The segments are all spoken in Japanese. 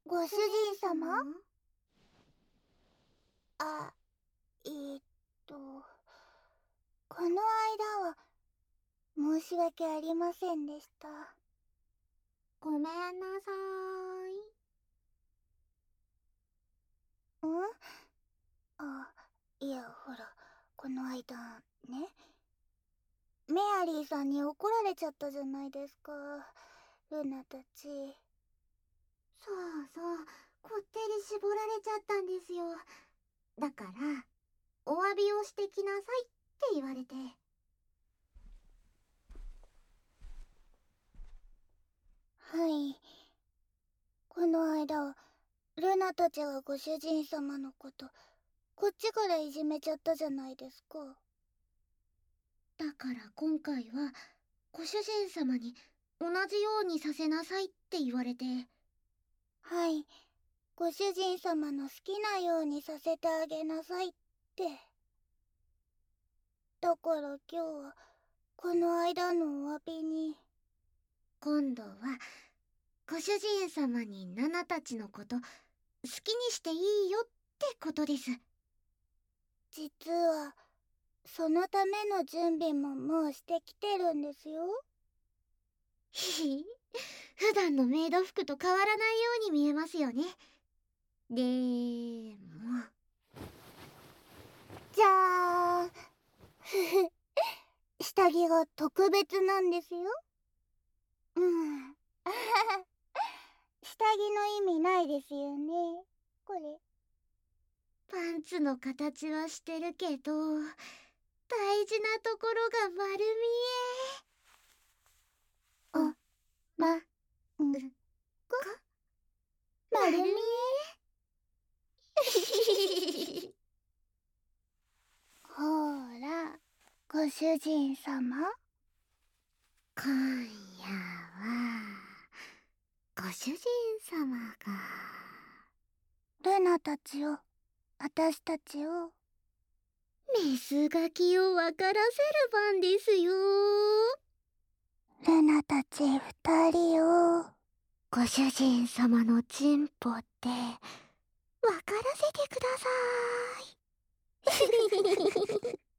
ご主人様？あ、この間は申し訳ありませんでした。 ごめんなさん？あ、いや、ほら、この間、ね。メアリーさんに怒られちゃったじゃないですか。ルナたち。 そうそう、こってり絞られちゃったんですよ。だから、お詫びをしてきなさいって言われて。 はい。この間、ルナたちがご主人様のこと、こっちからいじめちゃったじゃないですか。 だから今回は、ご主人様に同じようにさせなさいって言われて。 はい。ご主人様の好きなようにさせてあげなさいって。だから今日は、この間のお詫びに。 今度は、ご主人様にナナたちのこと好きにしていいよってことです。 実は、そのための準備ももうしてきてるんですよ。 ひひ、普段のメイド服と変わらないように見えますよね。でも、 じゃーん。下着が特別なんですよ。うん。下着の意味ないですよね。これ。 パンツの形はしてるけど、大事なところが丸見え。 あ、ま、ん、こ、丸見え。ほーら、ご主人様。 今夜は、ご主人様が。 ルナたちを、私たちを。 メスガキを分からせる番ですよ。 ルナたち二人を。 ご主人様のチンポって分からせてください。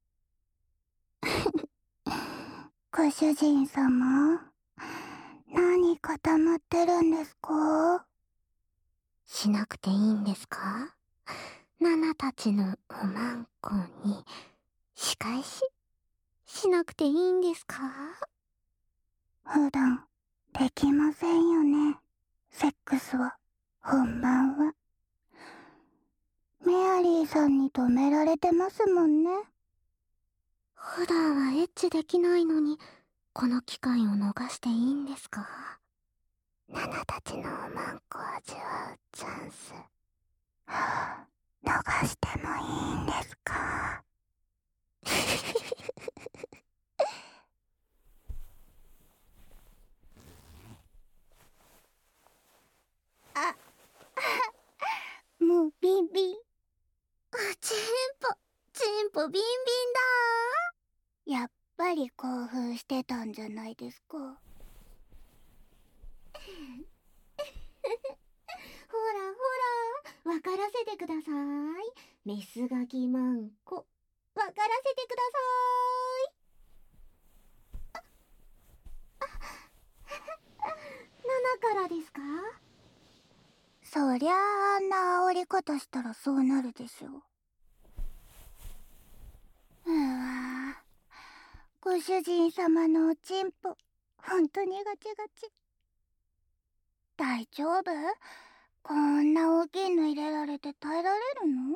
ご主人様、何固まってるんですか？ しなくていいんですか？ナナたちのおまんこに仕返しなくていいんですか？ 普段できませんよね、セックスは。本番はメアリーさんに止められてますもんね。 普段はエッチできないのに、この機会を逃していいんですか？ナナたちのおまんこを味わうチャンス。 逃してもいいんですか？あ、もうビンビン。 チンポビンビンやっぱり興奮してたんじゃないですか。ほらほら、分からせてください。メスガキマンコ、分からせてください。ナナからですか？ そりゃあんな煽り方したらそうなるでしょう。ご主人様のおちんぽ、ほんとにガチガチ。大丈夫？こんな大きいの入れられて耐えられるの？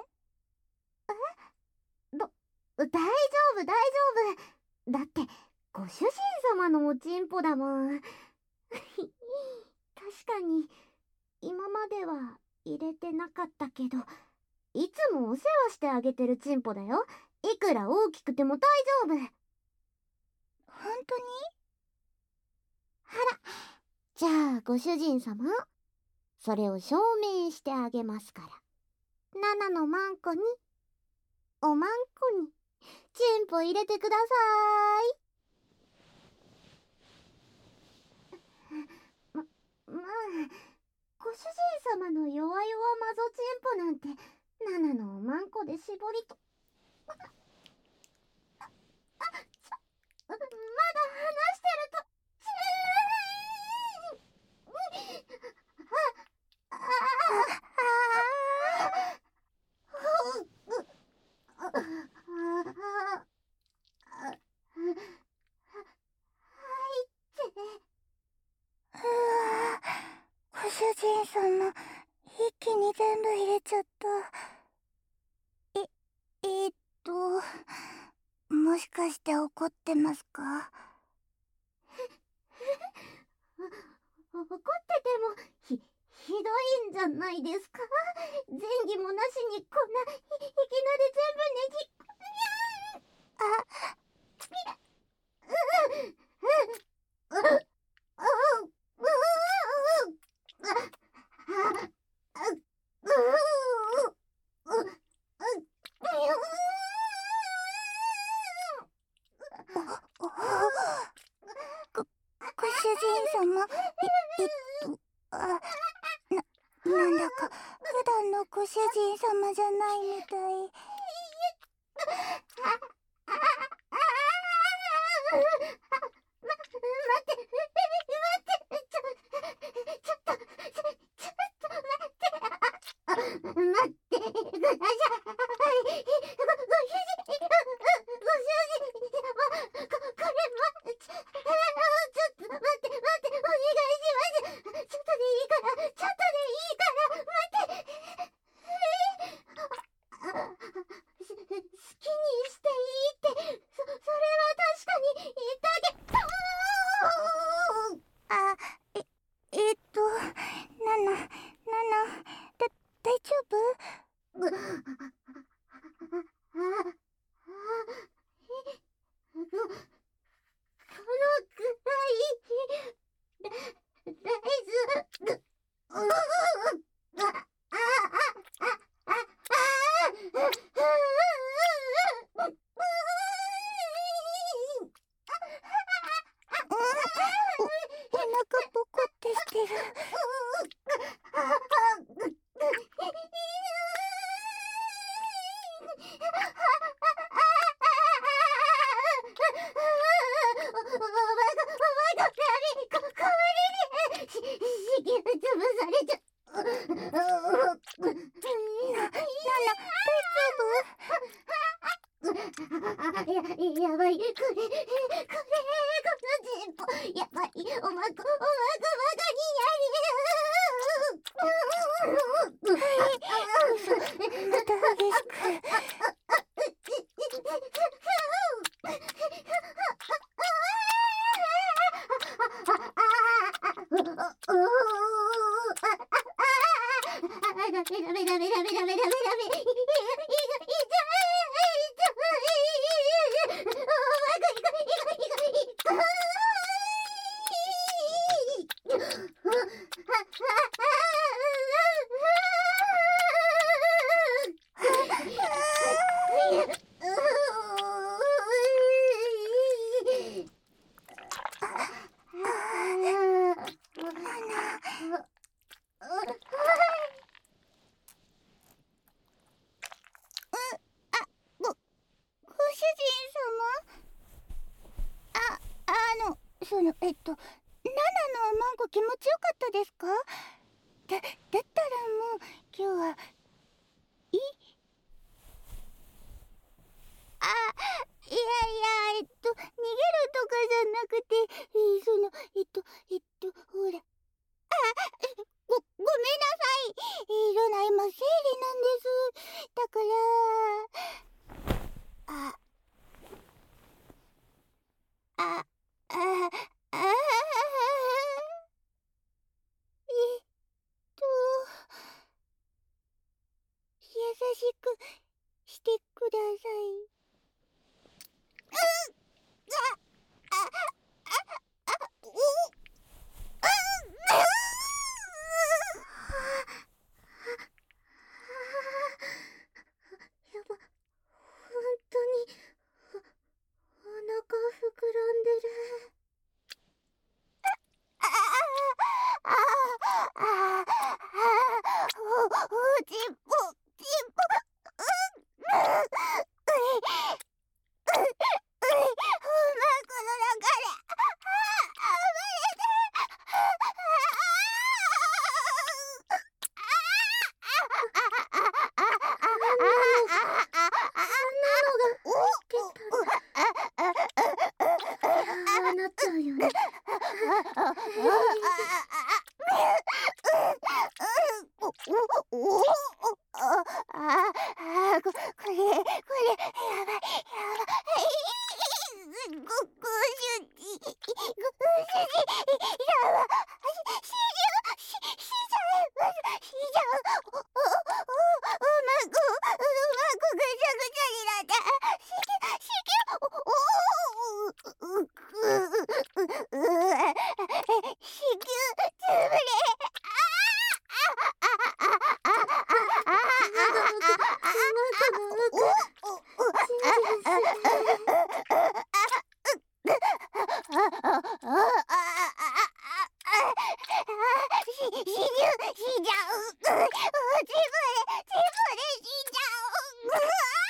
大丈夫大丈夫。だって、ご主人様のおちんぽだもん。確かに、今までは入れてなかったけど、いつもお世話してあげてるちんぽだよ。いくら大きくても大丈夫。 ほんとに？ あら、じゃあご主人様、それを証明してあげますから。ナナのマンコに、おまんこに、チンポ入れてください。まあ、ご主人様の弱々マゾチンポなんてナナのおまんこで絞りとまだ話してるとご主人様、一気に全部入れちゃった。もしかして怒ってますか？ 怒っててもひどいんじゃないですか？前儀もなしにこんないきなり全部ねじご主人様、なんだか普段のご主人様じゃないみたい。大丈夫？お腹ポコってしてる。 やばい、このチンポやばい、おまこバカにまた激しく。ナナのおまんこ気持ちよかったですか？だったらもう今日はいいや逃げるとかじゃなくて、ほら、ごめんなさい。今生理なんです。だから優しくしてください。 おお、これ、やばい、やばい。ご主人、やばい、死んじゃう、うまくぐちゃぐちゃになった。子宮つぶれ。死んじゃう。つぶれ死んじゃう。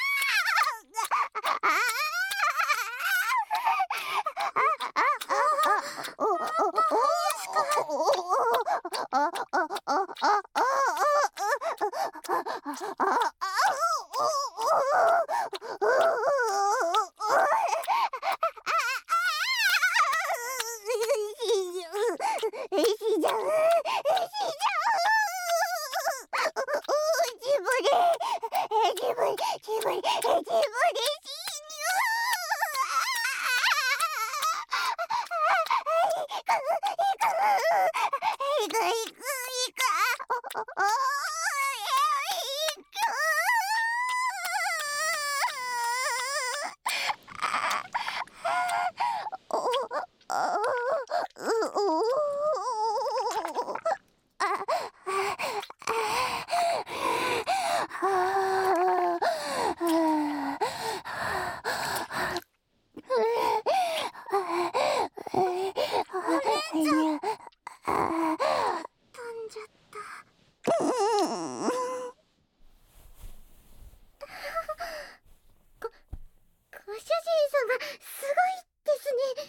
ご主人様、すごいですね。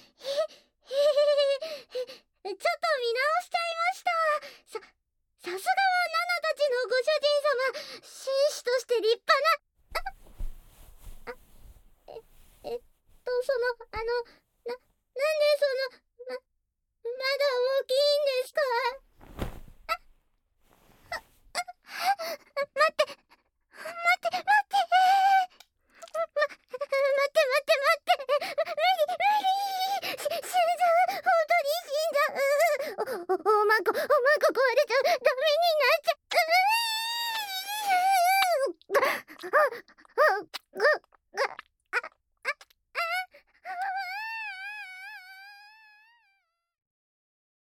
ちょっと見直しちゃいました。さすがはナナたちのご主人様、紳士として立派な。なんでまだ大きいんですか？待って。無理。死んじゃう。本当に死んじゃう。おまんこ壊れちゃう。